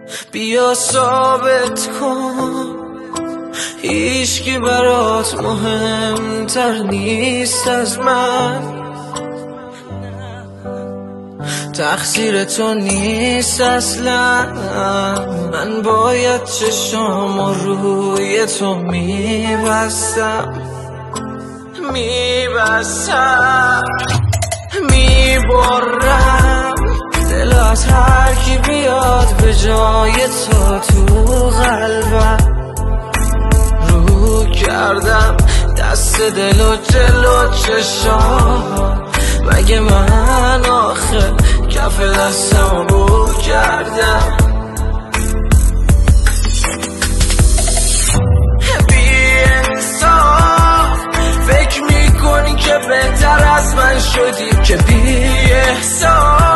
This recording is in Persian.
بیا ثابت کن هیچکی برات مهمتر نیست از من. تقصیر تو نیست اصلا، من باید چشام روی تو میبستم میبرم دل از هر کی بیاد به جای تو قلبم. رو کردم دست دل و جلو چشام، مگه من آخه کف دستم بو کردم. بی انصاف فکر میکنی که بهتر از من شدی، که بی احساس